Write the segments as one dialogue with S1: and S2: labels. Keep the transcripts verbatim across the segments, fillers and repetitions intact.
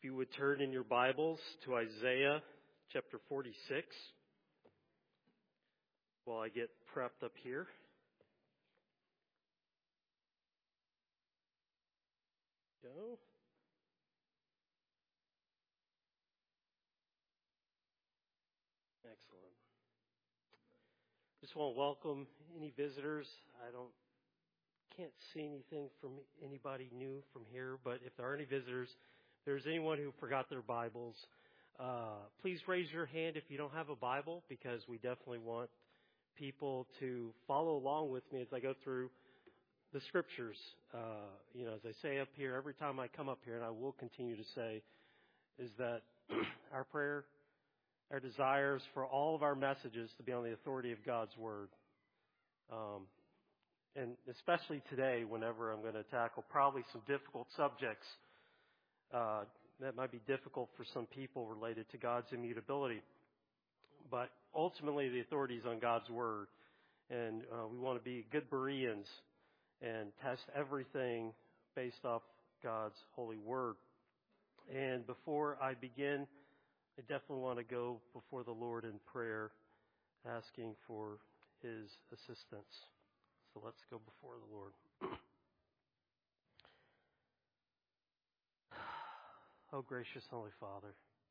S1: you would turn in your Bibles to Isaiah chapter forty-six while I get prepped up here. Go. Excellent. Just want to welcome any visitors. I don't can't see anything from anybody new from here, but if there are any visitors, if there's anyone who forgot their Bibles, uh, please raise your hand if you don't have a Bible, because we definitely want people to follow along with me as I go through the scriptures. Uh, you know, as I say up here, every time I come up here, and I will continue to say, is that our prayer, our desires for all of our messages to be on the authority of God's Word. Um, and especially today, whenever I'm going to tackle probably some difficult subjects uh, that might be difficult for some people related to God's immutability. But ultimately, the authority is on God's Word. And uh, we want to be good Bereans and test everything based off God's holy Word. And before I begin, I definitely want to go before the Lord in prayer, asking for His assistance. So let's go before the Lord. Oh, gracious Holy Father.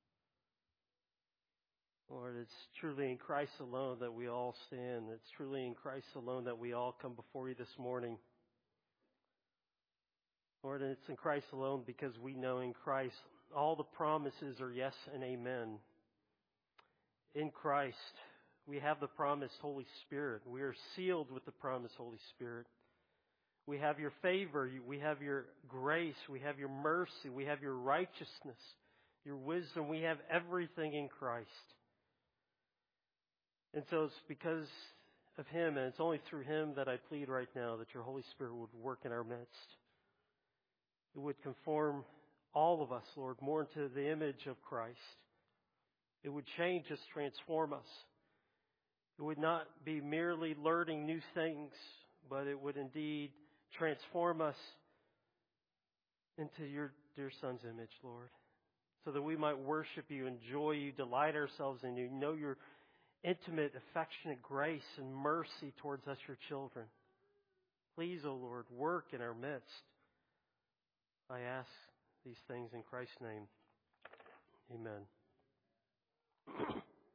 S1: Lord, it's truly in Christ alone that we all stand. It's truly in Christ alone that we all come before you this morning. Lord, and it's in Christ alone because we know in Christ all the promises are yes and amen. In Christ, we have the promised Holy Spirit. We are sealed with the promised Holy Spirit. We have your favor. We have your grace. We have your mercy. We have your righteousness, your wisdom. We have everything in Christ. And so it's because of Him, and it's only through Him that I plead right now that your Holy Spirit would work in our midst. It would conform all of us, Lord, more into the image of Christ. It would change us, transform us. It would not be merely learning new things, but it would indeed transform us into your dear Son's image, Lord, so that we might worship you, enjoy you, delight ourselves in you, know your intimate, affectionate grace and mercy towards us, your children. Please, O Lord, work in our midst. I ask these things in Christ's name. Amen.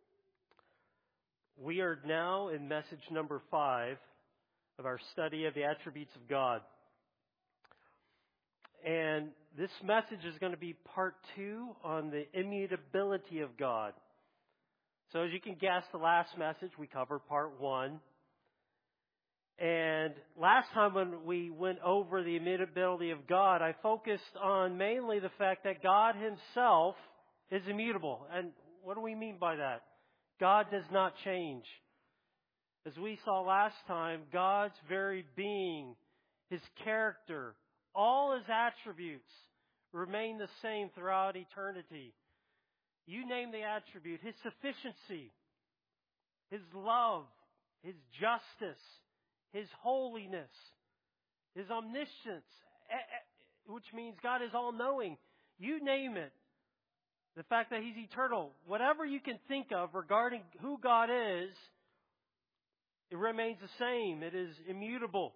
S1: We are now in message number five of our study of the attributes of God. And this message is going to be part two on the immutability of God. So as you can guess, the last message we covered part one. And last time when we went over the immutability of God, I focused on mainly the fact that God Himself is immutable. And what do we mean by that? God does not change. As we saw last time, God's very being, His character, all His attributes remain the same throughout eternity. You name the attribute, His sufficiency, His love, His justice, His holiness, His omniscience, which means God is all-knowing. You name it. The fact that He's eternal. Whatever you can think of regarding who God is, it remains the same. It is immutable.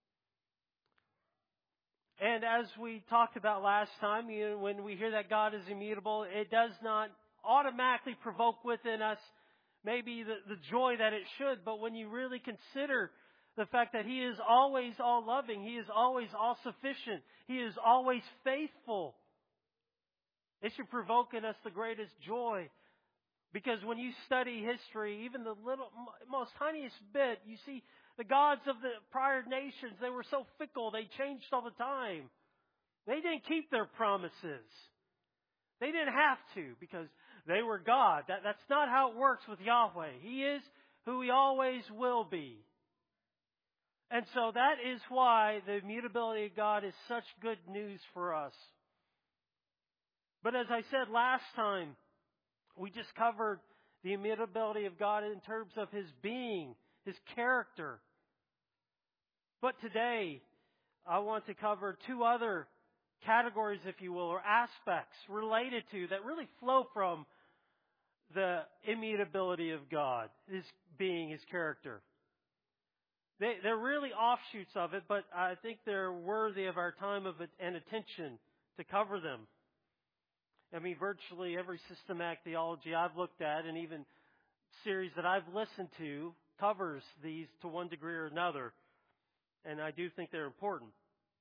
S1: And as we talked about last time, you know, when we hear that God is immutable, it does not automatically provoke within us maybe the, the joy that it should. But when you really consider the fact that He is always all-loving, He is always all-sufficient, He is always faithful, it should provoke in us the greatest joy. Because when you study history, even the little, most tiniest bit, you see the gods of the prior nations, they were so fickle, they changed all the time. They didn't keep their promises. They didn't have to because they were God. That, that's not how it works with Yahweh. He is who He always will be. And so that is why the immutability of God is such good news for us. But as I said last time, we just covered the immutability of God in terms of His being, His character. But today, I want to cover two other categories, if you will, or aspects related to that really flow from the immutability of God, His being, His character. They, they're really offshoots of it, but I think they're worthy of our time of it and attention to cover them. I mean, virtually every systematic theology I've looked at, and even series that I've listened to, covers these to one degree or another. And I do think they're important.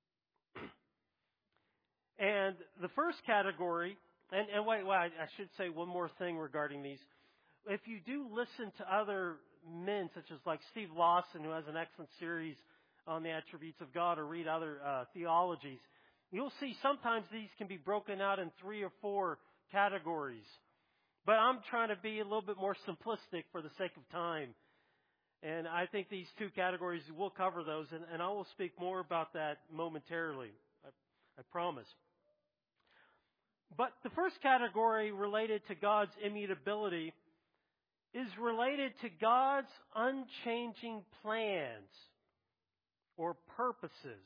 S1: And the first category, and, and wait, wait, I should say one more thing regarding these. If you do listen to other men, such as like Steve Lawson, who has an excellent series on the attributes of God, or read other uh, theologies, you'll see sometimes these can be broken out in three or four categories. But I'm trying to be a little bit more simplistic for the sake of time. And I think these two categories, we'll cover those, and, and I will speak more about that momentarily. I, I promise. But the first category related to God's immutability is related to God's unchanging plans or purposes.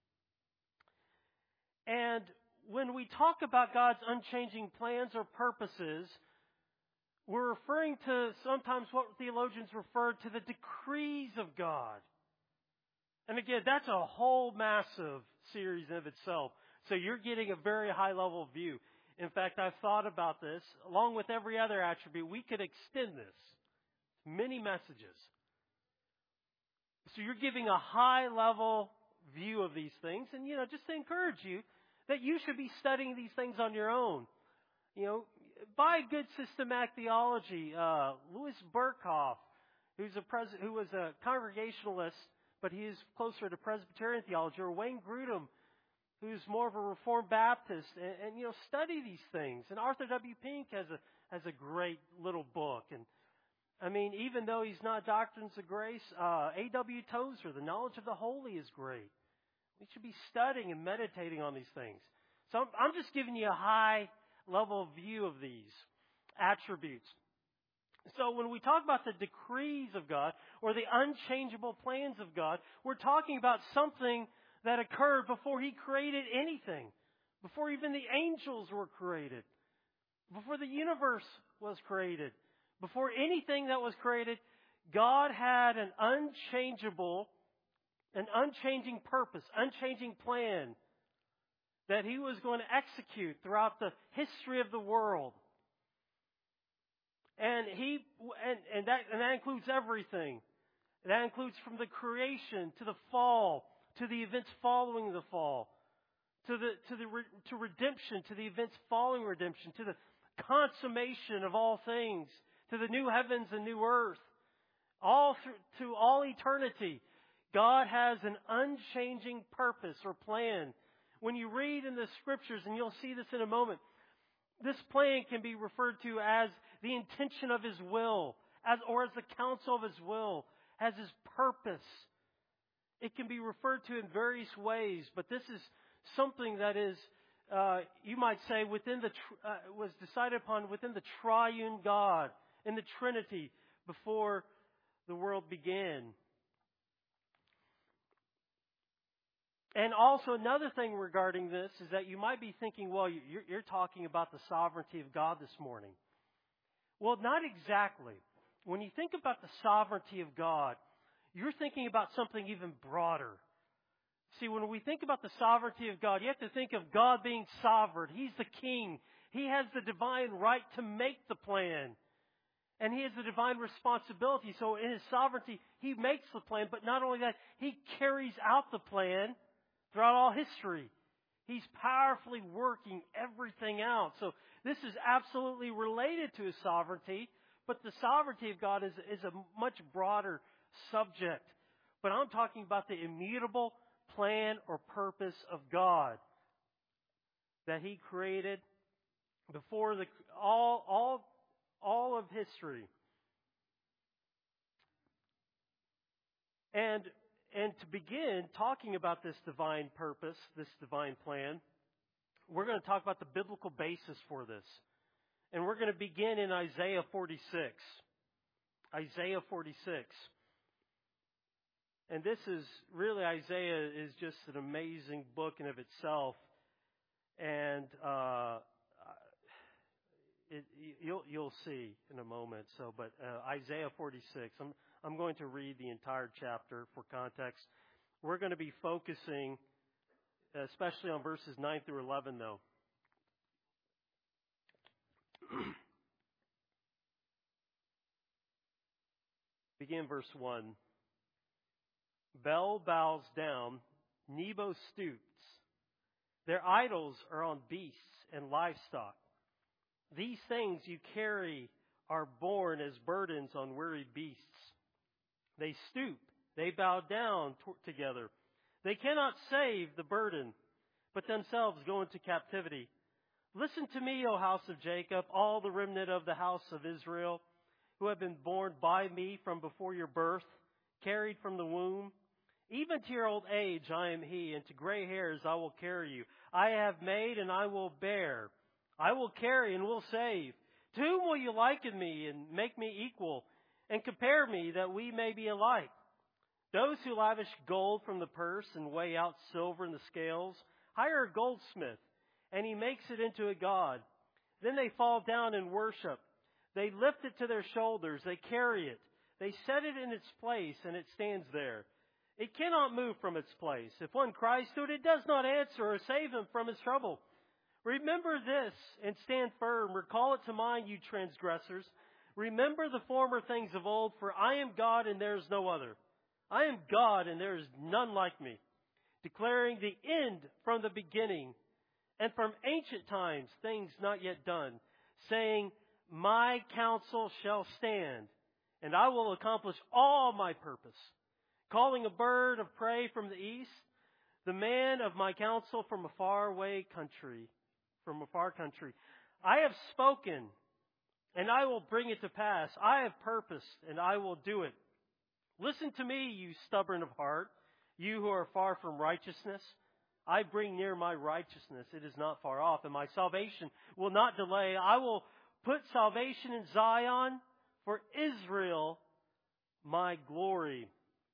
S1: And when we talk about God's unchanging plans or purposes, we're referring to sometimes what theologians refer to the decrees of God. And again, that's a whole massive series in of itself. So you're getting a very high level view. In fact, I've thought about this. Along with every other attribute, we could extend this. Many messages. So you're giving a high level view of these things. And, you know, just to encourage you that you should be studying these things on your own. You know, by good systematic theology, uh, Louis Berkhoff, who's a pres- who was a Congregationalist, but he is closer to Presbyterian theology, or Wayne Grudem, who's more of a Reformed Baptist, and, and you know, study these things. And Arthur W. Pink has a has a great little book. And I mean, even though he's not Doctrines of Grace, uh, A W Tozer, The Knowledge of the Holy, is great. We should be studying and meditating on these things. So I'm, I'm just giving you a high level view of these attributes. So when we talk about the decrees of God or the unchangeable plans of God, we're talking about something that occurred before He created anything, before even the angels were created, before the universe was created, before anything that was created. God had an unchangeable, an unchanging purpose, unchanging plan that He was going to execute throughout the history of the world. And He and, and that and that includes everything. That includes from the creation to the fall, to the events following the fall, to the to the to redemption, to the events following redemption, to the consummation of all things, to the new heavens and new earth, all through, to all eternity. God has an unchanging purpose or plan. When you read in the Scriptures, and you'll see this in a moment, this plan can be referred to as the intention of His will, as or as the counsel of His will, as His purpose. It can be referred to in various ways, but this is something that is, uh, you might say, within the tr- uh, was decided upon within the triune God in the Trinity before the world began. And also another thing regarding this is that you might be thinking, well, you're, you're talking about the sovereignty of God this morning. Well, not exactly. When you think about the sovereignty of God, you're thinking about something even broader. See, when we think about the sovereignty of God, you have to think of God being sovereign. He's the king. He has the divine right to make the plan. And He has the divine responsibility. So in His sovereignty, He makes the plan. But not only that, He carries out the plan throughout all history. He's powerfully working everything out. So this is absolutely related to His sovereignty. But the sovereignty of God is, is a much broader subject. But I'm talking about the immutable plan or purpose of God that He created before the all all all of history. And and to begin talking about this divine purpose, this divine plan, we're going to talk about the biblical basis for this. And we're going to begin in Isaiah forty-six. Isaiah forty-six. And this is really, Isaiah is just an amazing book in of itself. And uh, it, you'll you'll see in a moment. So, but uh, Isaiah forty-six. I'm I'm going to read the entire chapter for context. We're going to be focusing, especially on verses nine through eleven, though. Begin verse one. Bel bows down, Nebo stoops. Their idols are on beasts and livestock. These things you carry are borne as burdens on weary beasts. They stoop, they bow down t- together. They cannot save the burden, but themselves go into captivity. Listen to me, O house of Jacob, all the remnant of the house of Israel, who have been born by me from before your birth, carried from the womb. Even to your old age I am he, and to gray hairs I will carry you. I have made and I will bear. I will carry and will save. To whom will you liken me and make me equal, and compare me that we may be alike? Those who lavish gold from the purse and weigh out silver in the scales, hire a goldsmith, and he makes it into a god. Then they fall down and worship. They lift it to their shoulders. They carry it. They set it in its place, and it stands there. It cannot move from its place. If one cries to it, it does not answer or save him from his trouble. Remember this and stand firm. Recall it to mind, you transgressors. Remember the former things of old, for I am God and there is no other. I am God and there is none like me, declaring the end from the beginning and from ancient times things not yet done, saying, my counsel shall stand, and I will accomplish all my purpose. Calling a bird of prey from the east, the man of my counsel from a faraway country, from a far country. I have spoken, and I will bring it to pass. I have purposed, and I will do it. Listen to me, you stubborn of heart, you who are far from righteousness. I bring near my righteousness. It is not far off, and my salvation will not delay. I will put salvation in Zion, for Israel my glory.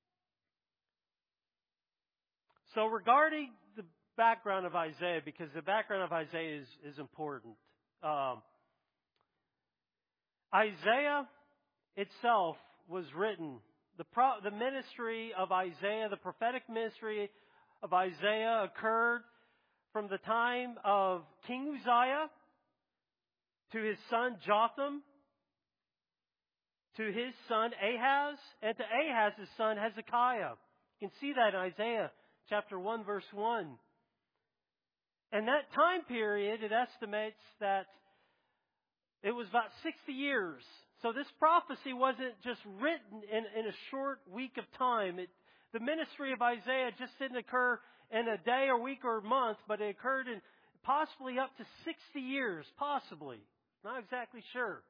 S1: So regarding the background of Isaiah, because the background of Isaiah is, is important. Um, Isaiah itself was written. The, pro, the ministry of Isaiah, the prophetic ministry of Isaiah occurred from the time of King Uzziah to his son Jotham, to his son Ahaz, and to Ahaz's son Hezekiah. You can see that in Isaiah chapter one, verse one. And that time period, it estimates that it was about sixty years. So this prophecy wasn't just written in, in a short week of time. It, the ministry of Isaiah just didn't occur in a day or week or month, but it occurred in possibly up to sixty years, possibly. Not exactly sure.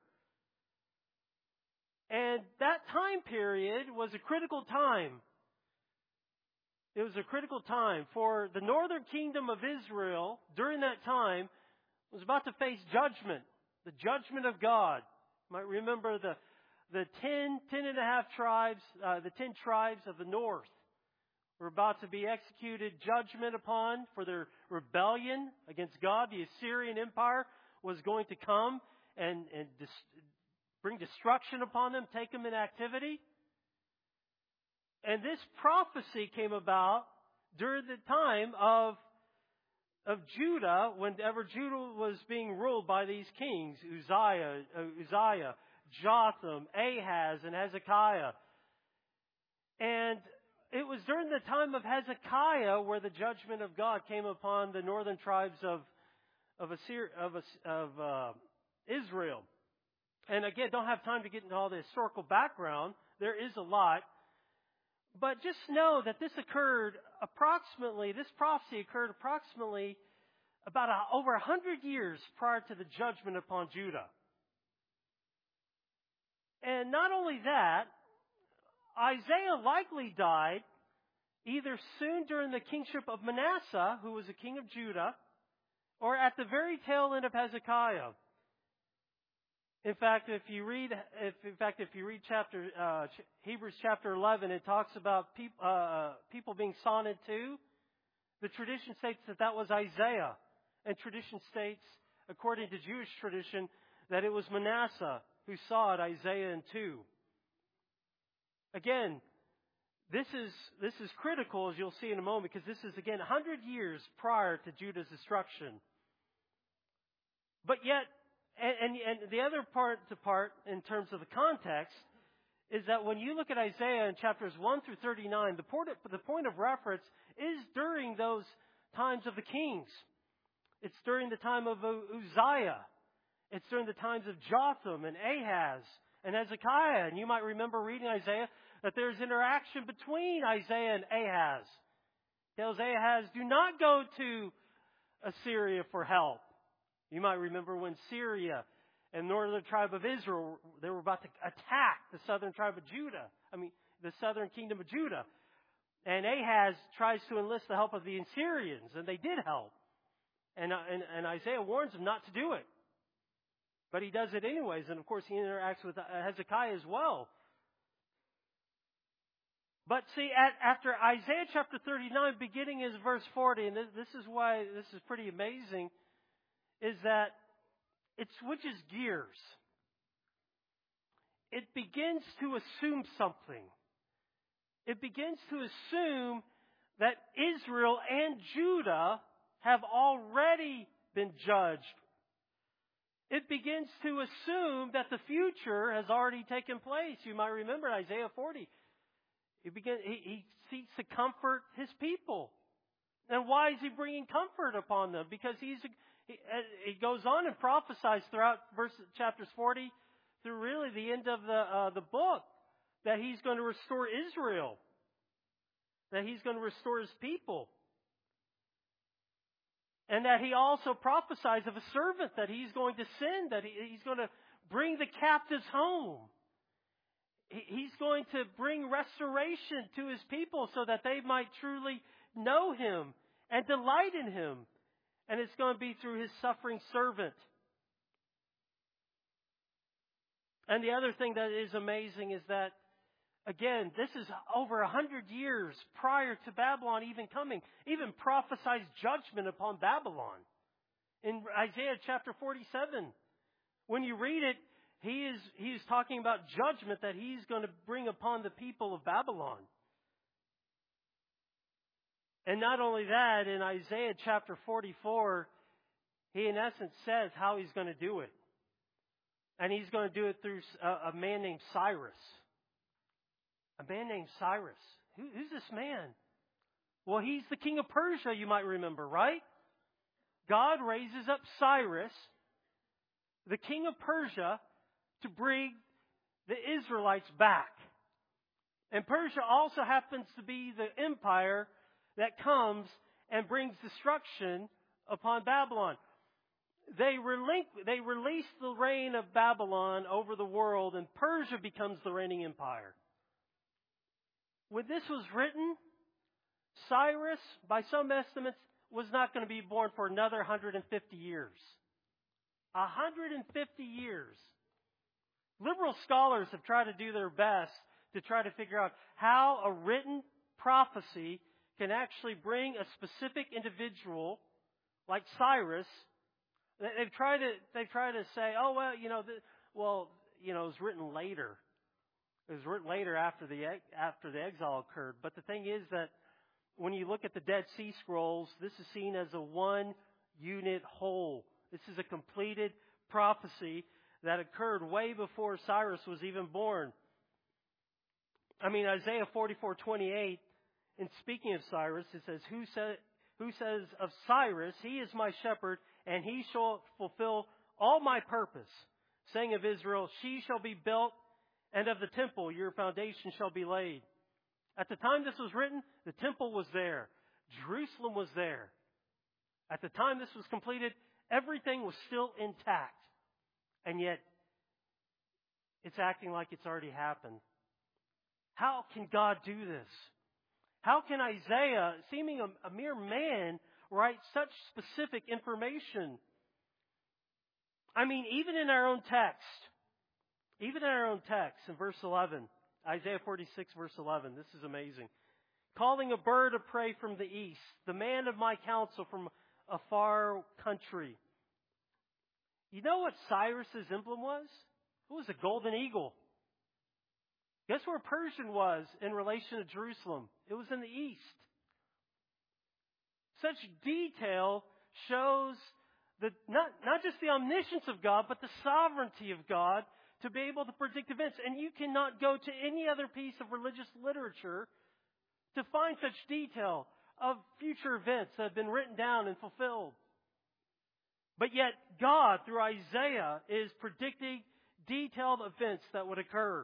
S1: And that time period was a critical time. It was a critical time for the northern kingdom of Israel during that time was about to face judgment, the judgment of God. You might remember the the ten, ten and a half tribes, uh, the ten tribes of the north were about to be executed judgment upon for their rebellion against God. The Assyrian Empire was going to come and, and dis- bring destruction upon them, take them in activity. And this prophecy came about during the time of, of Judah, whenever Judah was being ruled by these kings, Uzziah, Uzziah, Jotham, Ahaz, and Hezekiah. And it was during the time of Hezekiah where the judgment of God came upon the northern tribes of of, Assyria, of, of uh, Israel. And again, don't have time to get into all the historical background. There is a lot. But just know that this occurred approximately, this prophecy occurred approximately about a, over a hundred years prior to the judgment upon Judah. And not only that, Isaiah likely died either soon during the kingship of Manasseh, who was a king of Judah, or at the very tail end of Hezekiah. In fact, if you read, if, in fact, if you read chapter uh, Hebrews chapter eleven, it talks about peop, uh, people being sawn in two. The tradition states that that was Isaiah. And tradition states, according to Jewish tradition, that it was Manasseh who saw it, Isaiah in two. Again, this is, this is critical, as you'll see in a moment, because this is, again, one hundred years prior to Judah's destruction. But yet, and, and, and the other part to part, in terms of the context, is that when you look at Isaiah in chapters one through thirty-nine, the point of, the point of reference is during those times of the kings. It's during the time of Uzziah. It's during the times of Jotham and Ahaz and Hezekiah. And you might remember reading Isaiah that there's interaction between Isaiah and Ahaz. He tells Ahaz, do not go to Assyria for help. You might remember when Syria and northern tribe of Israel, they were about to attack the southern tribe of Judah. I mean, the southern kingdom of Judah. And Ahaz tries to enlist the help of the Assyrians, and they did help. And, and, and Isaiah warns him not to do it. But he does it anyways. And of course, he interacts with Hezekiah as well. But see, at, after Isaiah chapter thirty-nine, beginning is verse forty, and this, this is why this is pretty amazing, is that it switches gears. It begins to assume something. It begins to assume that Israel and Judah have already been judged. It begins to assume that the future has already taken place. You might remember Isaiah forty. He, begin, he, he seeks to comfort his people. And why is he bringing comfort upon them? Because he's he, he goes on and prophesies throughout verse chapters forty through really the end of the uh, the book that he's going to restore Israel, that he's going to restore his people. And that he also prophesies of a servant that he's going to send, that he, he's going to bring the captives home. He, he's going to bring restoration to his people so that they might truly know him and delight in him. And it's going to be through his suffering servant. And the other thing that is amazing is that, again, this is over a hundred years prior to Babylon even coming. Even prophesies judgment upon Babylon. In Isaiah chapter forty-seven, when you read it, he is he is talking about judgment that he's going to bring upon the people of Babylon. And not only that, in Isaiah chapter forty-four, he in essence says how he's going to do it. And he's going to do it through a, a man named Cyrus. A man named Cyrus. Who, who's this man? Well, he's the king of Persia, you might remember, right? God raises up Cyrus, the king of Persia, to bring the Israelites back. And Persia also happens to be the empire that comes and brings destruction upon Babylon. They, relinqu- they release the reign of Babylon over the world, and Persia becomes the reigning empire. When this was written, Cyrus, by some estimates, was not going to be born for another one hundred fifty years. one hundred fifty years. Liberal scholars have tried to do their best to try to figure out how a written prophecy can actually bring a specific individual like Cyrus. They've tried to, they've tried to say, oh, well, you know, the, well, you know, it was written later. It was written later after the after the exile occurred. But the thing is that when you look at the Dead Sea Scrolls, this is seen as a one unit whole. This is a completed prophecy that occurred way before Cyrus was even born. I mean, Isaiah forty-four twenty-eight, in speaking of Cyrus, it says, Who, say, who says of Cyrus, he is my shepherd, and he shall fulfill all my purpose. Saying of Israel, she shall be built, and of the temple your foundation shall be laid. At the time this was written, the temple was there. Jerusalem was there. At the time this was completed, everything was still intact. And yet, it's acting like it's already happened. How can God do this? How can Isaiah, seeming a, a mere man, write such specific information? I mean, even in our own text, even in our own text, in verse eleven, Isaiah forty-six, verse eleven, this is amazing. Calling a bird of prey from the east, the man of my counsel from a far country. You know what Cyrus's emblem was? It was a golden eagle. Guess where Persian was in relation to Jerusalem? It was in the east. Such detail shows that not, not just the omniscience of God, but the sovereignty of God to be able to predict events. And you cannot go to any other piece of religious literature to find such detail of future events that have been written down and fulfilled. But yet, God, through Isaiah, is predicting detailed events that would occur.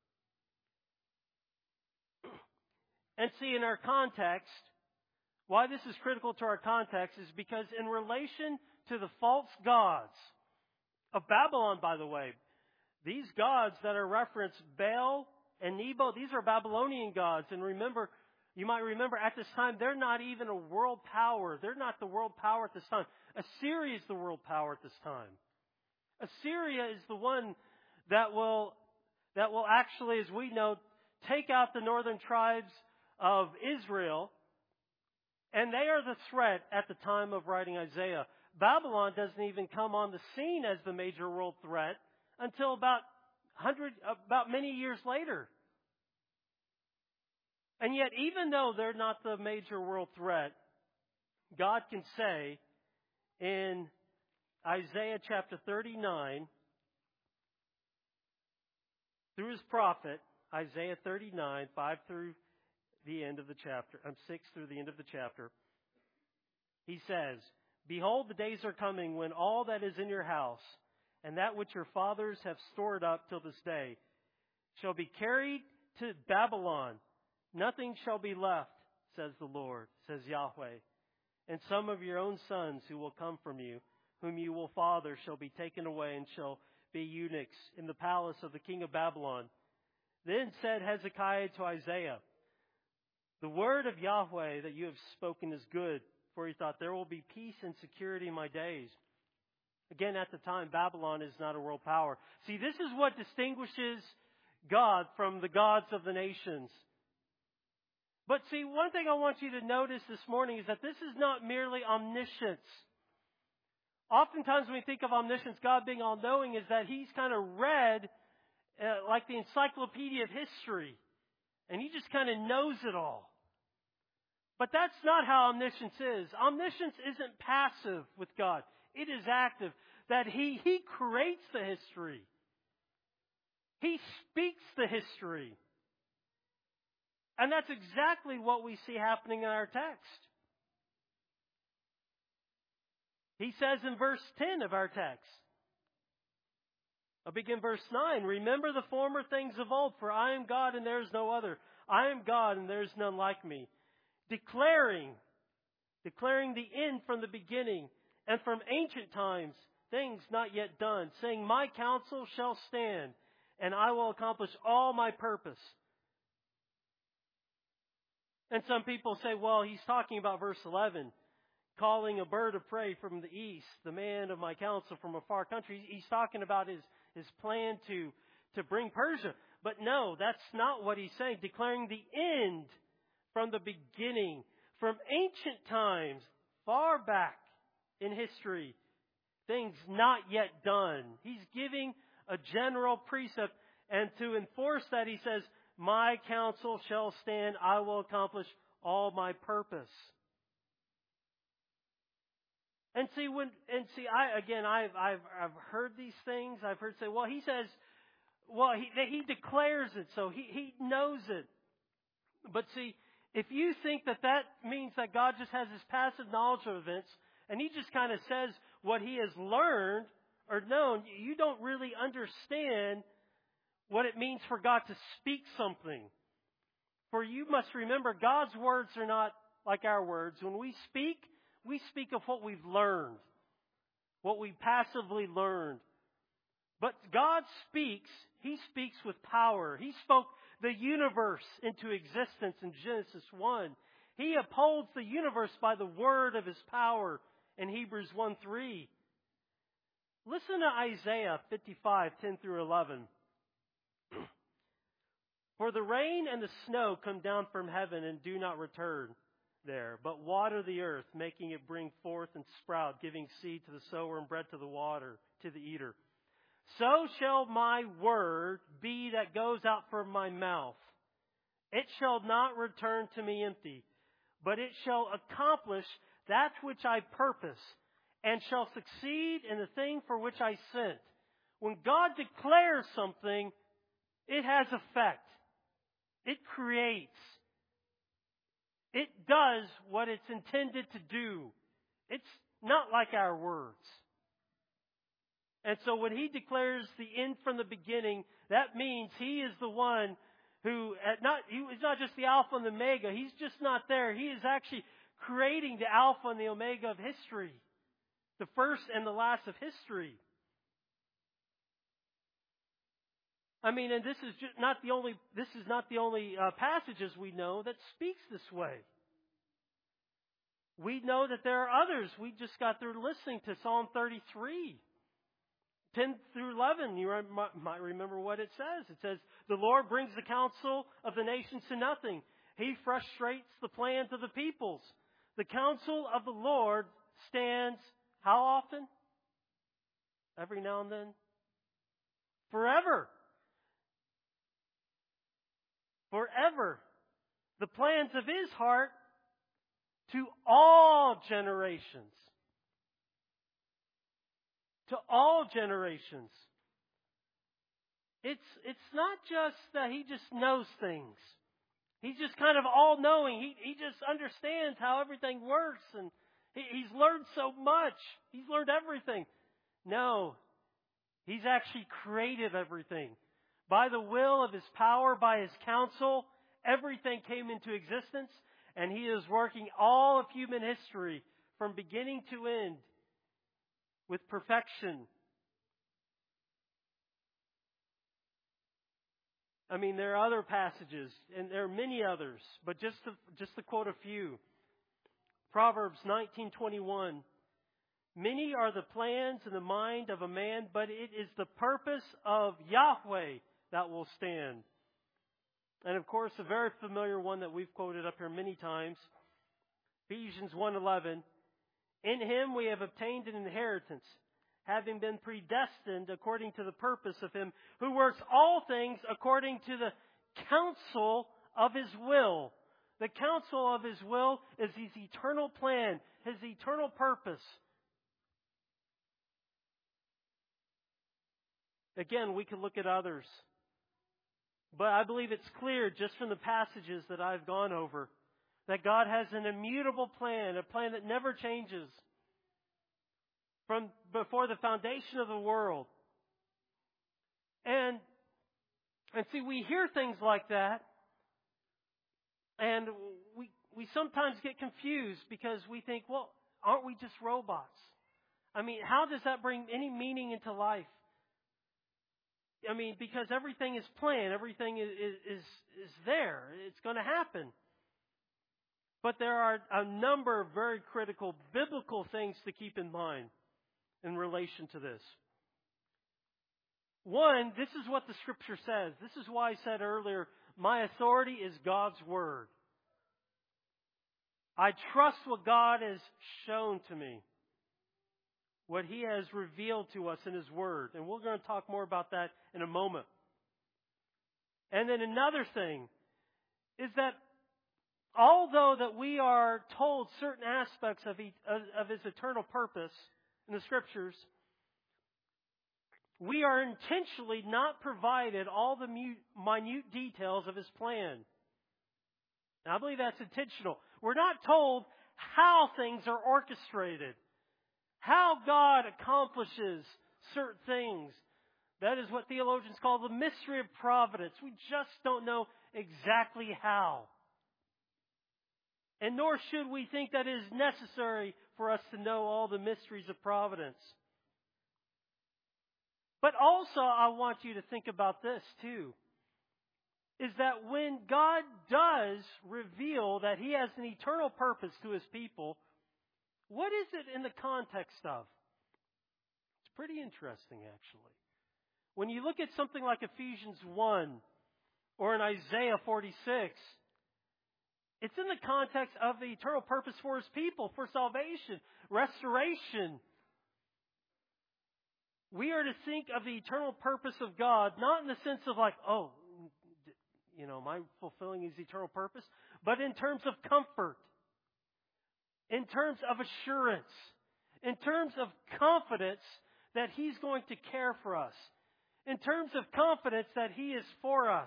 S1: And see, in our context, why this is critical to our context is because in relation to the false gods of Babylon, by the way, these gods that are referenced, Baal and Nebo, these are Babylonian gods. And remember, you might remember at this time, they're not even a world power. They're not the world power at this time. Assyria is the world power at this time. Assyria is the one that will, that will actually, as we know, take out the northern tribes of Israel. And they are the threat at the time of writing Isaiah. Babylon doesn't even come on the scene as the major world threat until about hundred, about many years later. And yet, even though they're not the major world threat, God can say in Isaiah chapter thirty-nine, through his prophet, Isaiah thirty-nine, five through the end of the chapter, um, six through the end of the chapter, he says, "Behold, the days are coming when all that is in your house, and that which your fathers have stored up till this day, shall be carried to Babylon. Nothing shall be left, says the Lord," says Yahweh. "And some of your own sons who will come from you, whom you will father, shall be taken away and shall be eunuchs in the palace of the king of Babylon." Then said Hezekiah to Isaiah, "The word of Yahweh that you have spoken is good," for he thought, "There will be peace and security in my days." Again, at the time, Babylon is not a world power. See, this is what distinguishes God from the gods of the nations. But see, one thing I want you to notice this morning is that this is not merely omniscience. Oftentimes when we think of omniscience, God being all-knowing, is that He's kind of read uh, like the encyclopedia of history. And He just kind of knows it all. But that's not how omniscience is. Omniscience isn't passive with God. It is active. That He, He creates the history. He speaks the history. And that's exactly what we see happening in our text. He says in verse ten of our text, I'll begin verse nine, "Remember the former things of old, for I am God and there is no other. I am God and there is none like me. Declaring, declaring the end from the beginning, and from ancient times, things not yet done, saying, my counsel shall stand, and I will accomplish all my purpose." And some people say, well, he's talking about verse eleven, calling a bird of prey from the east, the man of my counsel from a far country. He's talking about his, his plan to, to bring Persia. But no, that's not what he's saying. Declaring the end from the beginning, from ancient times, far back in history, things not yet done. He's giving a general precept, and to enforce that, he says, my counsel shall stand, I will accomplish all my purpose. And see, when and see, I again, I've I've I've heard these things. I've heard say, well, he says, well, he he declares it, so he he knows it. But see, if you think that that means that God just has this passive knowledge of events, and He just kind of says what He has learned or known, you don't really understand what it means for God to speak something. For you must remember, God's words are not like our words. When we speak, we speak of what we've learned, what we passively learned. But God speaks, He speaks with power. He spoke the universe into existence in Genesis one. He upholds the universe by the word of His power in Hebrews one three. Listen to Isaiah fifty-five, ten through eleven. For the rain and the snow come down from heaven and do not return, there. But water the earth, making it bring forth and sprout, giving seed to the sower and bread to the water, to the eater. So shall my word be that goes out from my mouth. It shall not return to me empty, but it shall accomplish that which I purpose, and shall succeed in the thing for which I sent. When God declares something, it has effect. It creates. It does what it's intended to do. It's not like our words. And so when He declares the end from the beginning, that means He is the one who, at not, He is not just the Alpha and the Omega. He's just not there. He is actually creating the Alpha and the Omega of history. The first and the last of history. I mean, and this is just not the only, this is not the only uh, passages we know that speaks this way. We know that there are others. We just got through listening to Psalm thirty-three. ten through eleven, you might remember what it says. It says, the Lord brings the counsel of the nations to nothing. He frustrates the plans of the peoples. The counsel of the Lord stands how often? Every now and then? Forever. Forever. The plans of His heart to all generations. To all generations. It's, it's not just that He just knows things. He's just kind of all-knowing. He, he just understands how everything works, and he, He's learned so much. He's learned everything. No. He's actually created everything. By the will of His power, by His counsel, everything came into existence, and He is working all of human history from beginning to end with perfection. I mean, there are other passages, and there are many others, but just to, just to quote a few. Proverbs nineteen twenty-one. Many are the plans in the mind of a man, but it is the purpose of Yahweh that will stand. And of course, a very familiar one that we've quoted up here many times, Ephesians one eleven. In Him we have obtained an inheritance, having been predestined according to the purpose of Him who works all things according to the counsel of His will. The counsel of His will is His eternal plan, His eternal purpose. Again, we could look at others. But I believe it's clear just from the passages that I've gone over that God has an immutable plan, a plan that never changes from before the foundation of the world. And, and see, we hear things like that, and we, we sometimes get confused because we think, well, aren't we just robots? I mean, how does that bring any meaning into life? I mean, because everything is planned, everything is, is, is there. It's going to happen. But there are a number of very critical biblical things to keep in mind in relation to this. One, this is what the Scripture says. This is why I said earlier, my authority is God's Word. I trust what God has shown to me, what He has revealed to us in His Word. And we're going to talk more about that in a moment. And then another thing is that although that we are told certain aspects of, he, of His eternal purpose in the Scriptures, we are intentionally not provided all the minute details of His plan. Now, I believe that's intentional. We're not told how things are orchestrated, how God accomplishes certain things. That is what theologians call the mystery of providence. We just don't know exactly how. And nor should we think that it is necessary for us to know all the mysteries of providence. But also, I want you to think about this too, is that when God does reveal that He has an eternal purpose to His people, what is it in the context of? It's pretty interesting, actually. When you look at something like Ephesians one or in Isaiah forty-six, It's in the context of the eternal purpose for His people, for salvation, restoration. We are to think of the eternal purpose of God, not in the sense of like, oh, you know, am I fulfilling His eternal purpose? But in terms of comfort, in terms of assurance, in terms of confidence that He's going to care for us, in terms of confidence that He is for us.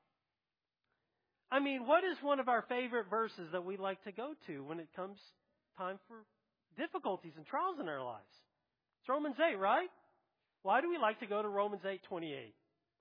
S1: I mean, what is one of our favorite verses that we like to go to when it comes time for difficulties and trials in our lives? It's Romans eight, right? Why do we like to go to Romans eight twenty-eight?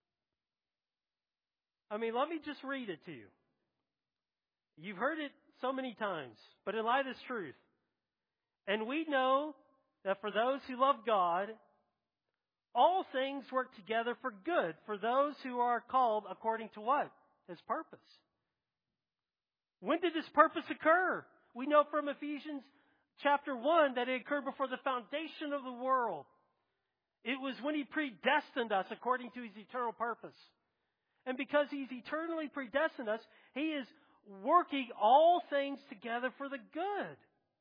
S1: I mean, let me just read it to you. You've heard it so many times, but in light of this truth. And we know that for those who love God, all things work together for good, for those who are called according to what? His purpose. When did this purpose occur? We know from Ephesians chapter one that it occurred before the foundation of the world. It was when He predestined us according to His eternal purpose. And because He's eternally predestined us, He is working all things together for the good.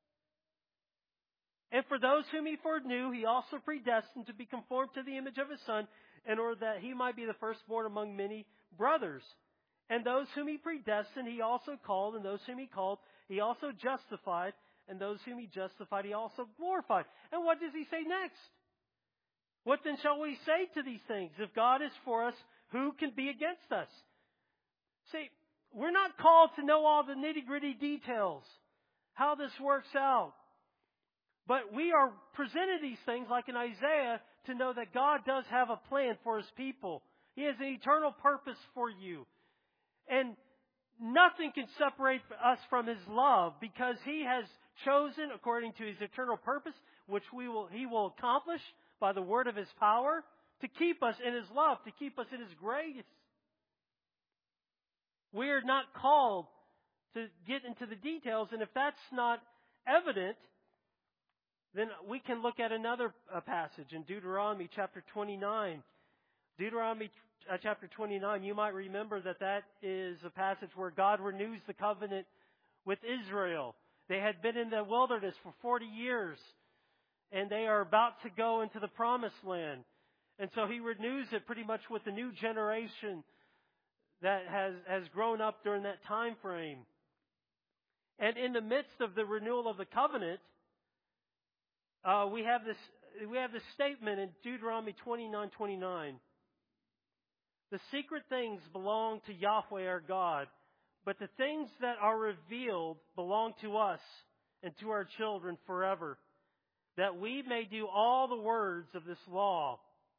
S1: And for those whom He foreknew, He also predestined to be conformed to the image of His Son, in order that He might be the firstborn among many brothers. And those whom He predestined, He also called. And those whom He called, He also justified. And those whom He justified, He also glorified. And what does He say next? What then shall we say to these things? If God is for us, who can be against us? See, we're not called to know all the nitty-gritty details, how this works out. But we are presented these things, like in Isaiah, to know that God does have a plan for His people. He has an eternal purpose for you. And nothing can separate us from His love, because He has chosen, according to His eternal purpose, which we will He will accomplish by the word of His power, to keep us in His love, to keep us in His grace. We are not called to get into the details, and if that's not evident, then we can look at another uh, passage in Deuteronomy chapter twenty-nine. Deuteronomy uh, chapter twenty-nine, you might remember that that is a passage where God renews the covenant with Israel. They had been in the wilderness for forty years, and they are about to go into the promised land. And so He renews it pretty much with the new generation that has, has grown up during that time frame. And in the midst of the renewal of the covenant, uh, we have this we have this statement in Deuteronomy twenty-nine twenty-nine. The secret things belong to Yahweh our God, but the things that are revealed belong to us and to our children forever, that we may do all the words of this law.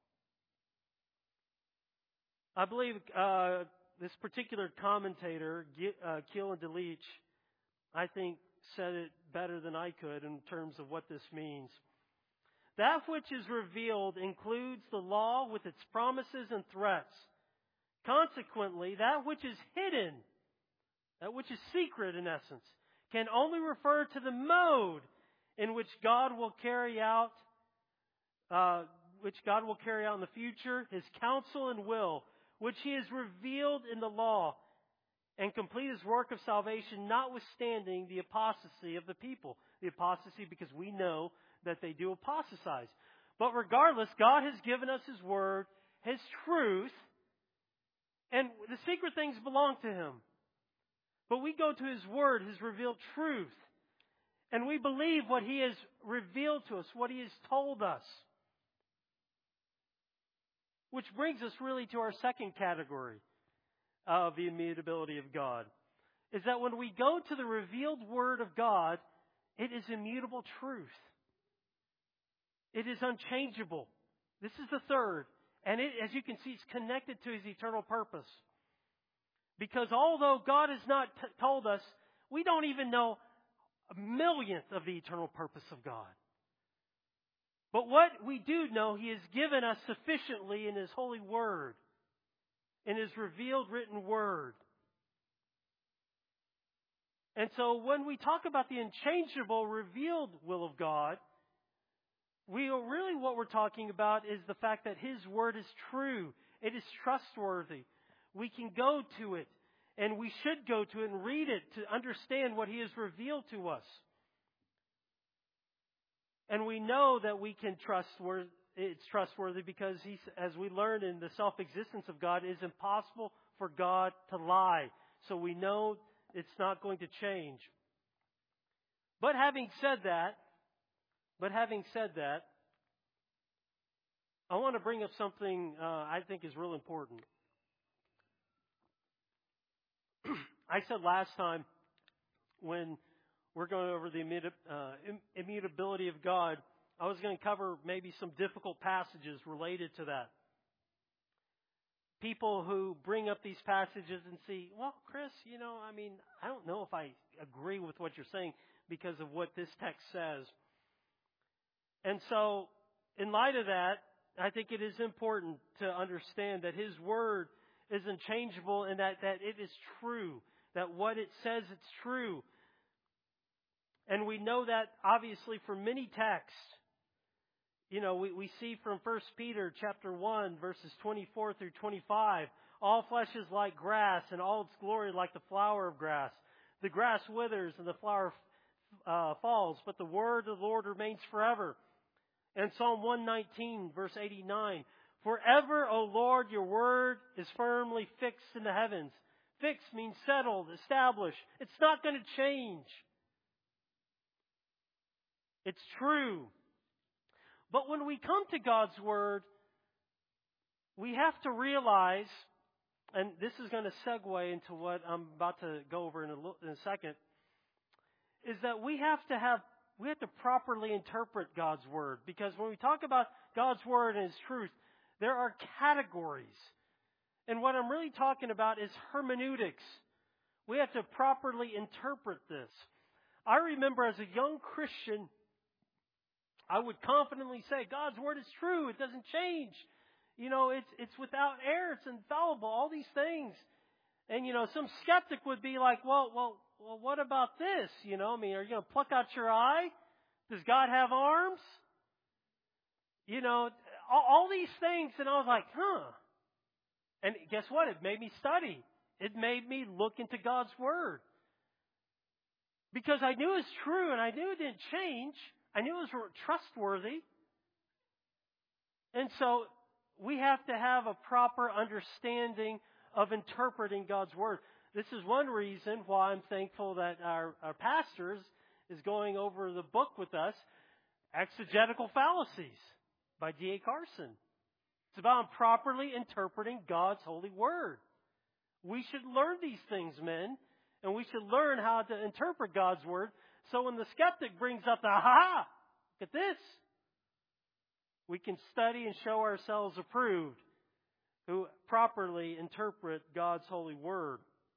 S1: I believe uh, this particular commentator, uh, Keelan DeLeach, I think said it better than I could in terms of what this means. That which is revealed includes the law with its promises and threats. Consequently, that which is hidden, that which is secret in essence, can only refer to the mode in which God will carry out, uh, which God will carry out in the future, His counsel and will, which He has revealed in the law, and complete His work of salvation, notwithstanding the apostasy of the people. The apostasy because we know that they do apostatize. But regardless, God has given us His word, His truth, and the secret things belong to Him. But we go to His word, His revealed truth, and we believe what He has revealed to us, what He has told us. Which brings us really to our second category of the immutability of God, is that when we go to the revealed Word of God, it is immutable truth. It is unchangeable. This is the third. And it, as you can see, it's connected to His eternal purpose. Because although God has not t- told us, we don't even know a millionth of the eternal purpose of God. But what we do know, He has given us sufficiently in His holy word, in His revealed written word. And so when we talk about the unchangeable revealed will of God, we are really what we're talking about is the fact that His word is true. It is trustworthy. We can go to it. And we should go to it and read it to understand what He has revealed to us. And we know that we can trust where it's trustworthy because He, as we learned in the self-existence of God, it is impossible for God to lie. So we know it's not going to change. But having said that, but having said that, I want to bring up something uh, I think is real important. I said last time when we're going over the uh, immutability of God, I was going to cover maybe some difficult passages related to that. People who bring up these passages and see, well, Chris, you know, I mean, I don't know if I agree with what you're saying because of what this text says. And so, in light of that, I think it is important to understand that His Word is unchangeable and that, that it is true, that what it says, it's true. And we know that, obviously, from many texts. You know, we, we see from First Peter chapter one, verses twenty-four through twenty-five, all flesh is like grass, and all its glory like the flower of grass. The grass withers and the flower uh, falls, but the word of the Lord remains forever. And Psalm one nineteen, verse eighty-nine, forever, O Lord, your word is firmly fixed in the heavens. Fixed means settled, established. It's not going to change. It's true. But when we come to God's Word, we have to realize, and this is going to segue into what I'm about to go over in a, little, in a second, is that we have to have we have to properly interpret God's Word. Because when we talk about God's Word and His truth, there are categories. And what I'm really talking about is hermeneutics. We have to properly interpret this. I remember as a young Christian, I would confidently say, God's Word is true. It doesn't change. You know, it's it's without error. It's infallible. All these things. And, you know, some skeptic would be like, well, well, well, what about this? You know, I mean, are you going to pluck out your eye? Does God have arms? You know, all, all these things. And I was like, huh. And guess what? It made me study. It made me look into God's Word. Because I knew it was true and I knew it didn't change. I knew it was trustworthy. And so we have to have a proper understanding of interpreting God's Word. This is one reason why I'm thankful that our, our pastors is going over the book with us, Exegetical Fallacies by D A Carson. It's about properly interpreting God's holy Word. We should learn these things, men, and we should learn how to interpret God's Word. So when the skeptic brings up the, ha-ha, look at this, we can study and show ourselves approved who properly interpret God's holy Word.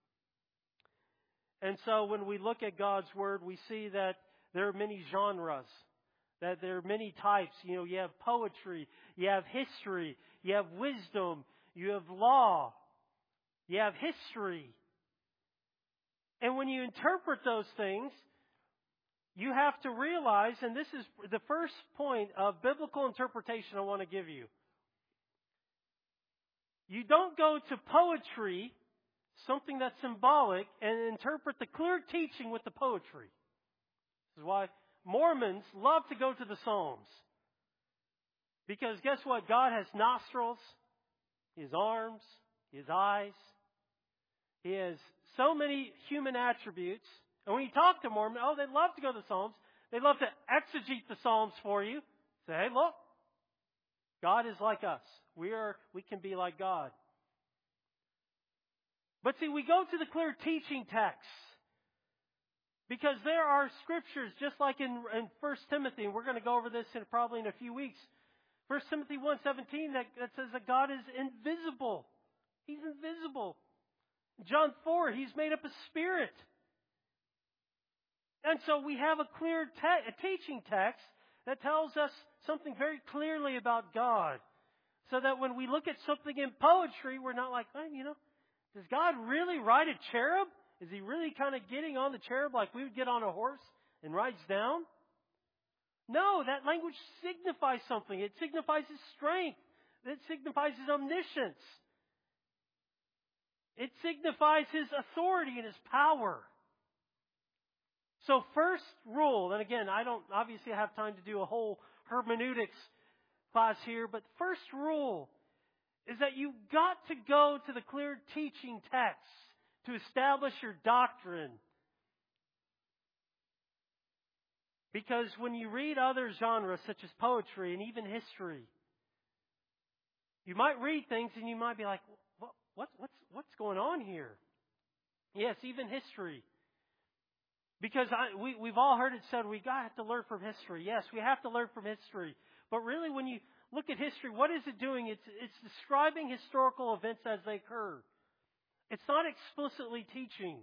S1: And so when we look at God's Word, we see that there are many genres, that there are many types. You know, you have poetry, you have history, you have wisdom, you have law, you have history. And when you interpret those things, you have to realize, and this is the first point of biblical interpretation I want to give you. You don't go to poetry, something that's symbolic, and interpret the clear teaching with the poetry. This is why Mormons love to go to the Psalms. Because guess what? God has nostrils, He has arms, He has eyes. He has so many human attributes. And when you talk to Mormons, oh, they love to go to the Psalms. They love to exegete the Psalms for you. Say, hey, look, God is like us. We are. We can be like God. But see, we go to the clear teaching texts. Because there are scriptures, just like in, in First Timothy, and we're going to go over this in probably in a few weeks. First Timothy one seventeen that, that says that God is invisible. He's invisible. John four, He's made up a spirit. And so we have a clear te- a teaching text that tells us something very clearly about God. So that when we look at something in poetry, we're not like, oh, you know, does God really ride a cherub? Is He really kind of getting on the cherub like we would get on a horse and rides down? No, that language signifies something. It signifies His strength. It signifies His omniscience. It signifies His authority and His power. So first rule, and again, I don't obviously have time to do a whole hermeneutics class here, but first rule is that you've got to go to the clear teaching texts to establish your doctrine. Because when you read other genres such as poetry and even history, you might read things and you might be like, what, what, what's, what's going on here? Yes, even history. Because I, we, we've all heard it said, we got to learn from history. Yes, we have to learn from history. But really, when you look at history, what is it doing? It's, it's describing historical events as they occur. It's not explicitly teaching.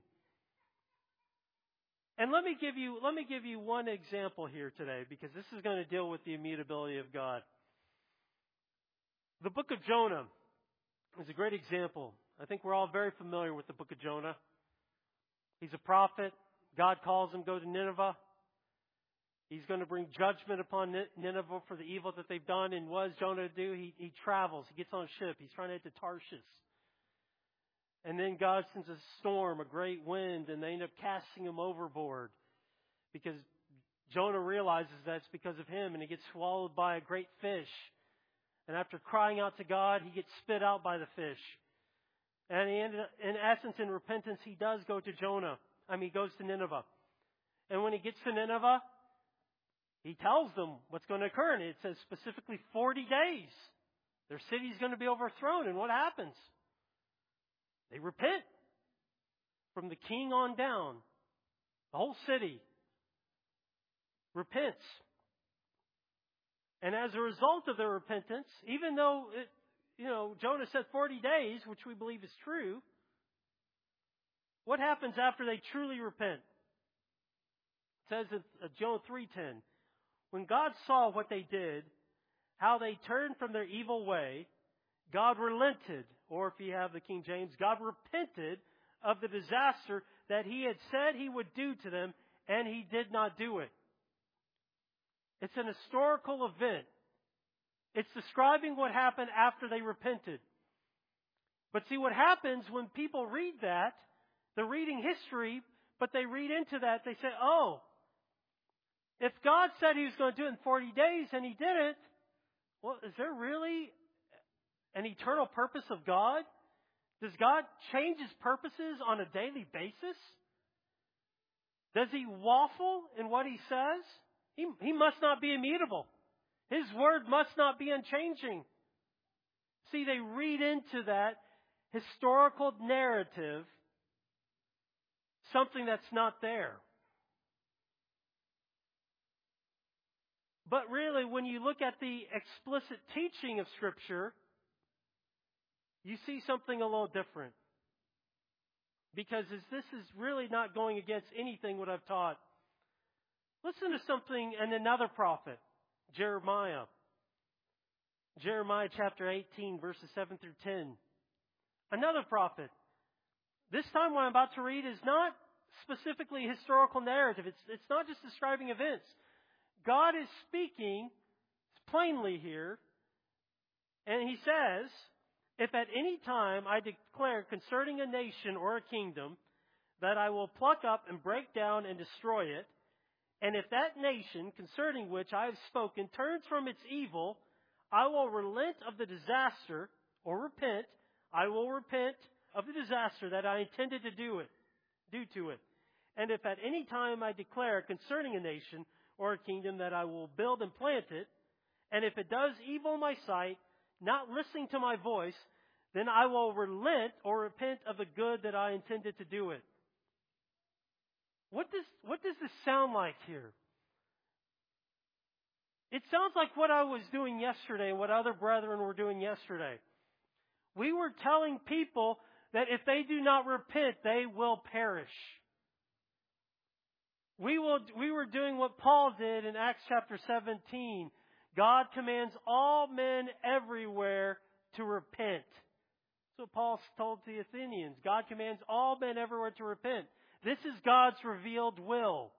S1: And let me give you, let me give you one example here today, because this is going to deal with the immutability of God. The book of Jonah is a great example. I think we're all very familiar with the book of Jonah. He's a prophet. God calls him, go to Nineveh. He's going to bring judgment upon Nineveh for the evil that they've done. And what does Jonah do? He, he travels. He gets on a ship. He's trying to head to Tarshish. And then God sends a storm, a great wind, and they end up casting him overboard because Jonah realizes that it's because of him, and he gets swallowed by a great fish. And after crying out to God, he gets spit out by the fish. And he ended, in essence, in repentance, he does go to Jonah. I mean, he goes to Nineveh. And when he gets to Nineveh, he tells them what's going to occur. And it says specifically forty days. Their city's going to be overthrown. And what happens? They repent. From the king on down, the whole city repents. And as a result of their repentance, even though it, you know, Jonah said forty days, which we believe is true, what happens after they truly repent? It says in Jonah three ten, when God saw what they did, how they turned from their evil way, God relented, or if you have the King James, God repented of the disaster that He had said He would do to them, and He did not do it. It's an historical event. It's describing what happened after they repented. But see, what happens when people read that, they're reading history, but they read into that, they say, oh, if God said He was going to do it in forty days and He didn't, well, is there really an eternal purpose of God? Does God change His purposes on a daily basis? Does He waffle in what He says? He, he must not be immutable. His word must not be unchanging. See, they read into that historical narrative something that's not there. But really, when you look at the explicit teaching of Scripture, you see something a little different. Because this is really not going against anything what I've taught. Listen to something in another prophet, Jeremiah. Jeremiah chapter eighteen, verses seven through ten. Another prophet. This time what I'm about to read is not specifically historical narrative. It's, it's not just describing events. God is speaking plainly here. And He says, if at any time I declare concerning a nation or a kingdom that I will pluck up and break down and destroy it, and if that nation concerning which I have spoken turns from its evil, I will relent of the disaster, or repent, I will repent of the disaster that I intended to do it, do to it. And if at any time I declare concerning a nation or a kingdom that I will build and plant it, and if it does evil in my sight, not listening to my voice, then I will relent or repent of the good that I intended to do it. What does, what does this sound like here? It sounds like what I was doing yesterday and what other brethren were doing yesterday. We were telling people that if they do not repent, they will perish. We will, we were doing what Paul did in Acts chapter seventeen. God commands all men everywhere to repent. That's what Paul told the Athenians. God commands all men everywhere to repent. This is God's revealed will.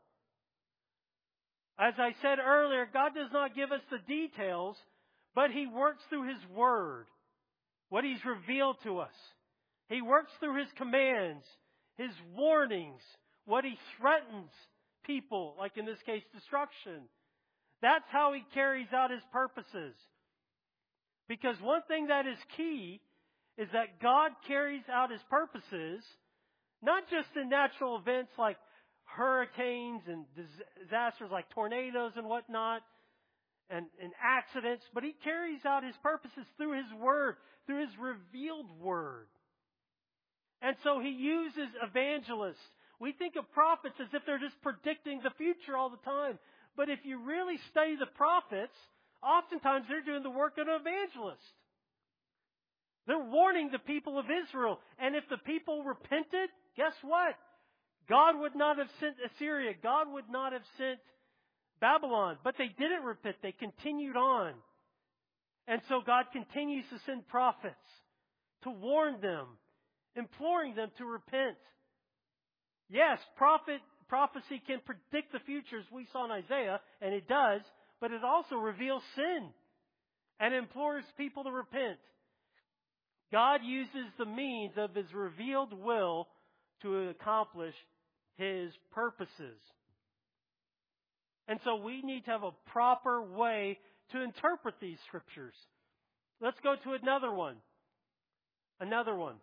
S1: As I said earlier, God does not give us the details, but He works through His Word, what He's revealed to us. He works through His commands, His warnings, what He threatens people, like in this case, destruction. That's how He carries out His purposes. Because one thing that is key is that God carries out His purposes, not just in natural events like hurricanes and disasters like tornadoes and whatnot, and, and accidents, but He carries out His purposes through His Word, through His revealed Word. And so He uses evangelists. We think of prophets as if they're just predicting the future all the time. But if you really study the prophets, oftentimes they're doing the work of an evangelist. They're warning the people of Israel. And if the people repented, guess what? God would not have sent Assyria. God would not have sent Babylon. But they didn't repent. They continued on. And so God continues to send prophets to warn them, imploring them to repent. Yes, prophet, prophecy can predict the future, as we saw in Isaiah, and it does, but it also reveals sin and implores people to repent. God uses the means of His revealed will to accomplish His purposes. And so we need to have a proper way to interpret these scriptures. Let's go to another one. Another one.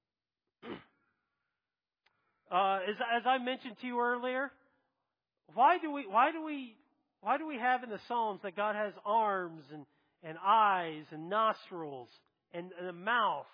S1: Uh, as, as I mentioned to you earlier, why do we why do we why do we have in the Psalms that God has arms and, and eyes and nostrils and, and a mouth?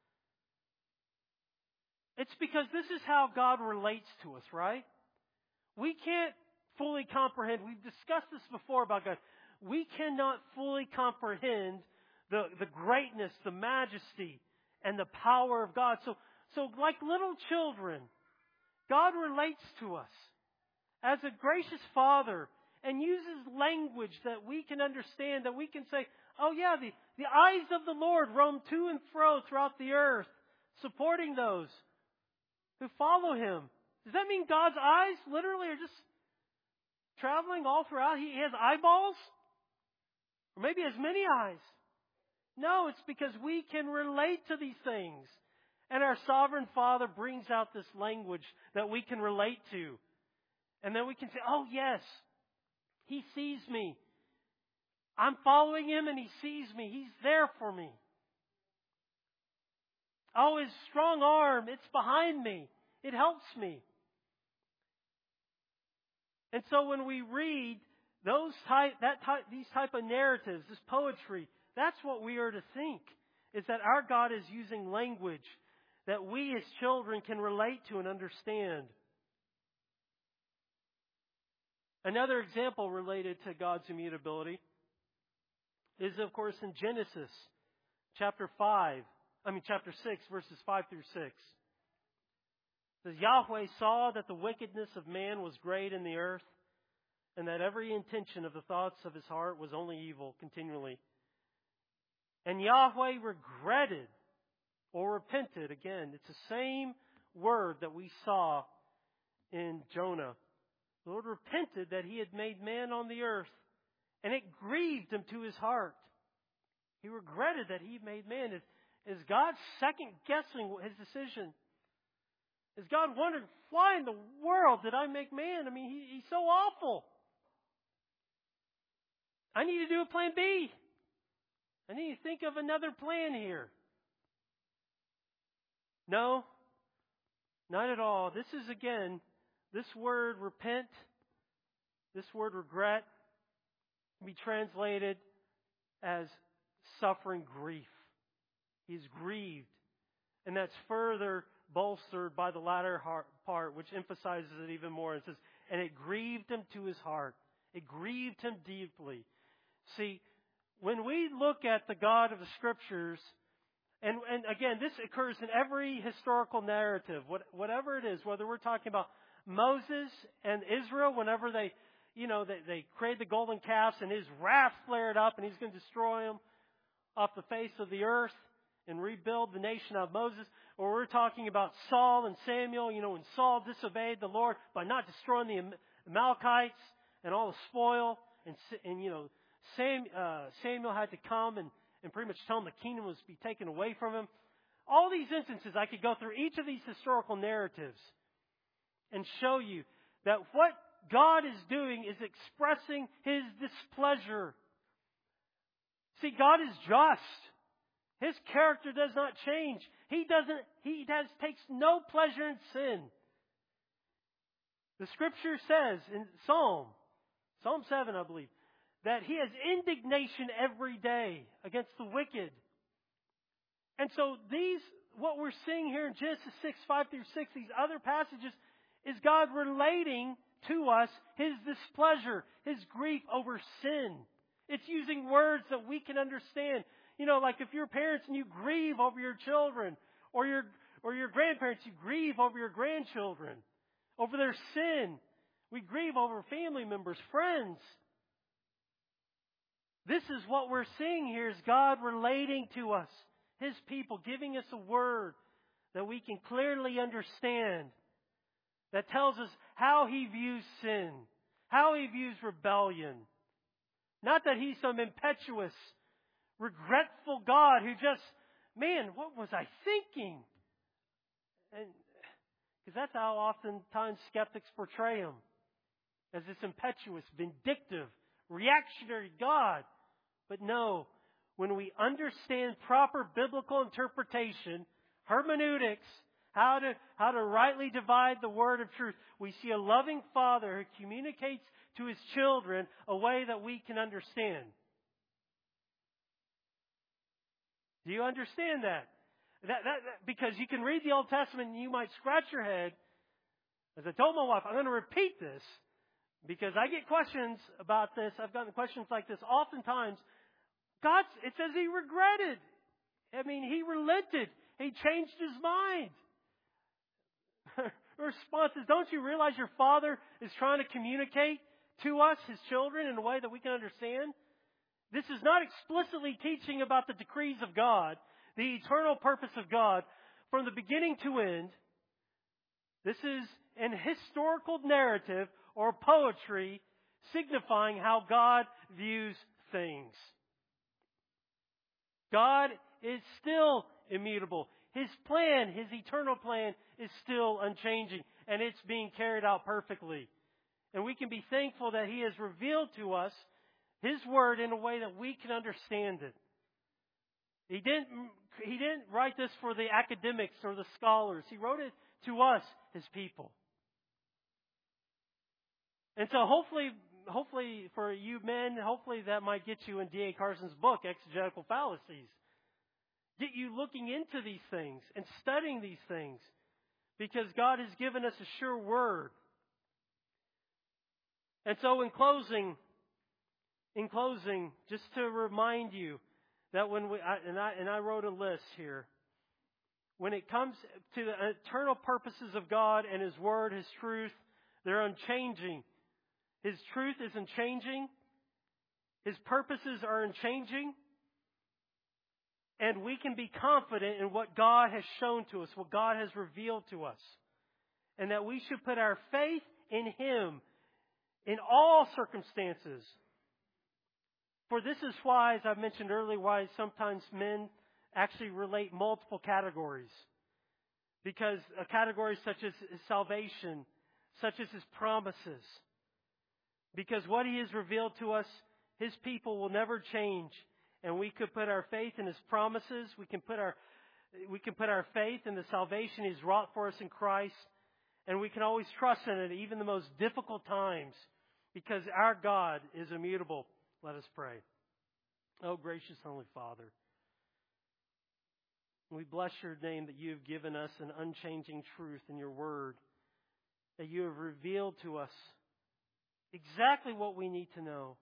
S1: It's because this is how God relates to us, right? We can't fully comprehend. We've discussed this before about God. We cannot fully comprehend the, the greatness, the majesty, and the power of God. So, so like little children, God relates to us as a gracious Father and uses language that we can understand, that we can say, oh yeah, the, the eyes of the Lord roam to and fro throughout the earth, supporting those who follow Him. Does that mean God's eyes literally are just traveling all throughout? He has eyeballs? Or maybe He has many eyes. No, it's because we can relate to these things. And our sovereign Father brings out this language that we can relate to. And then we can say, oh yes, He sees me. I'm following Him and He sees me. He's there for me. Oh, His strong arm, it's behind me. It helps me. And so when we read those type, that type, these type of narratives, this poetry, that's what we are to think, is that our God is using language that we as children can relate to and understand. Another example related to God's immutability is, of course, in Genesis chapter five, I mean chapter six, verses five through six. It says, Yahweh saw that the wickedness of man was great in the earth, and that every intention of the thoughts of his heart was only evil continually. And Yahweh regretted or repented. Again, it's the same word that we saw in Jonah. The Lord repented that He had made man on the earth, and it grieved Him to His heart. He regretted that He made man. Is, is God second-guessing His decision? Is God wondering, why in the world did I make man? I mean, he, He's so awful. I need to do a plan B. I need to think of another plan here. No, not at all. This is, again, this word repent, this word regret, can be translated as suffering grief. He's grieved. And that's further bolstered by the latter part, which emphasizes it even more. It says, and it grieved Him to His heart. It grieved Him deeply. See, when we look at the God of the Scriptures, and, and again, this occurs in every historical narrative, what, whatever it is, whether we're talking about Moses and Israel, whenever they, you know, they, they create the golden calves and His wrath flared up and He's going to destroy them off the face of the earth and rebuild the nation of Moses. Or we're talking about Saul and Samuel, you know, when Saul disobeyed the Lord by not destroying the Amalekites and all the spoil, and, and you know, Sam, uh, Samuel had to come and, and pretty much tell him the kingdom was to be taken away from him. all these instances, I could go through each of these historical narratives and show you that what God is doing is expressing His displeasure. See, God is just. His character does not change. He doesn't, He does, takes no pleasure in sin. The Scripture says in Psalm, Psalm seven, I believe, that He has indignation every day against the wicked. And so these, what we're seeing here in Genesis six, five through six, these other passages, is God relating to us His displeasure, His grief over sin. It's using words that we can understand. You know, like if you're parents and you grieve over your children, or your or your grandparents, you grieve over your grandchildren, over their sin. We grieve over family members, friends. This is what we're seeing here, is God relating to us, His people, giving us a word that we can clearly understand, that tells us how He views sin, how He views rebellion. Not that He's some impetuous, regretful God who just, man, what was I thinking? And because that's how oftentimes skeptics portray Him, as this impetuous, vindictive, reactionary God. But no, when we understand proper biblical interpretation, hermeneutics, how to how to rightly divide the word of truth, we see a loving Father who communicates to His children a way that we can understand. Do you understand that? That, that, that? Because you can read the Old Testament and you might scratch your head. As I told my wife, I'm going to repeat this because I get questions about this. I've gotten questions like this oftentimes. God, it says He regretted. I mean, He relented. He changed His mind. The response is, don't you realize your Father is trying to communicate to us, His children, in a way that we can understand? This is not explicitly teaching about the decrees of God, the eternal purpose of God, from the beginning to end. This is an historical narrative or poetry signifying how God views things. God is still immutable. His plan, His eternal plan, is still unchanging, and it's being carried out perfectly. And we can be thankful that He has revealed to us His Word in a way that we can understand it. He didn't, he didn't write this for the academics or the scholars. He wrote it to us, His people. And so hopefully, hopefully for you men, hopefully that might get you in D A Carson's book, Exegetical Fallacies. Get you looking into these things and studying these things, because God has given us a sure word. And so in closing, in closing, just to remind you that when we, I, and I, and I wrote a list here, when it comes to the eternal purposes of God and His Word, His truth, they're unchanging. His truth is unchanging. His purposes are unchanging. And we can be confident in what God has shown to us, what God has revealed to us. And that we should put our faith in Him in all circumstances. For this is why, as I mentioned earlier, why sometimes men actually relate multiple categories. Because a category such as His salvation, such as His promises. Because what He has revealed to us, His people will never change. And we could put our faith in His promises. We can put our we can put our faith in the salvation He's wrought for us in Christ. And we can always trust in it, even the most difficult times. Because our God is immutable. Let us pray. Oh, gracious Heavenly Father, we bless Your name that You have given us an unchanging truth in Your Word, that You have revealed to us exactly what we need to know.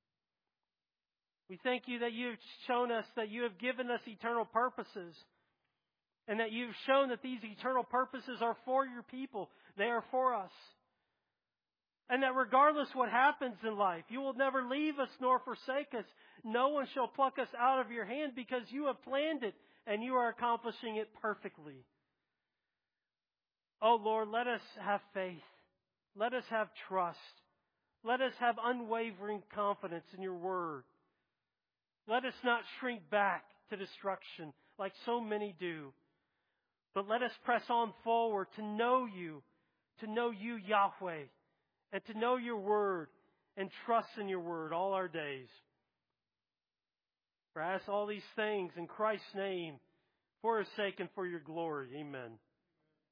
S1: We thank You that You have shown us that You have given us eternal purposes, and that You've shown that these eternal purposes are for Your people. They are for us. And that regardless what happens in life, You will never leave us nor forsake us. No one shall pluck us out of Your hand, because You have planned it and You are accomplishing it perfectly. Oh Lord, let us have faith. Let us have trust. Let us have unwavering confidence in Your Word. Let us not shrink back to destruction like so many do. But let us press on forward to know you, to know you, Yahweh, and to know your word and trust in your word all our days. For I ask all these things in Christ's name, for his sake and for your glory. Amen.